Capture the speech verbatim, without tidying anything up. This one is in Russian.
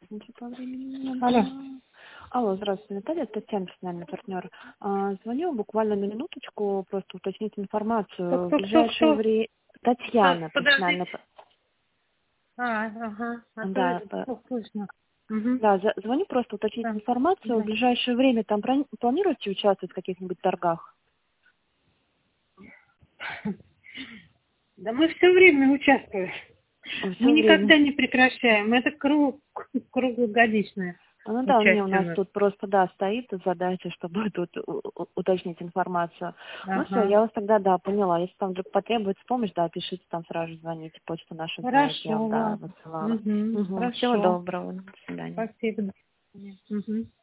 Посмотрю по времени. Алло. Алло, здравствуйте, Наталья, Татьяна, персональный партнер. А, звоню буквально на минуточку, просто уточнить информацию. В Кто, кто, ближайшее кто? время... А, Татьяна, персональный... подождите. А, ага. А Да, то э, плохо слышно. Угу. да, за- звоню просто уточнить Да. информацию. В Да. ближайшее время там плани- планируете участвовать в каких-нибудь торгах? Да мы все время участвуем. Мы Все время. никогда не прекращаем. Это круг, круглогодичное Ну да, мне у участие у нас нас. тут просто, да, стоит задача, чтобы тут у- у- уточнить информацию. Ну все, Ага. я вас тогда, да, поняла. Если там вдруг потребуется помощь, да, пишите, там сразу же звоните. Почту нашу знаете, я Хорошо, вам, да, ладно. высылала. Угу. Угу. Всего Хорошо. доброго. До свидания. Спасибо. Угу.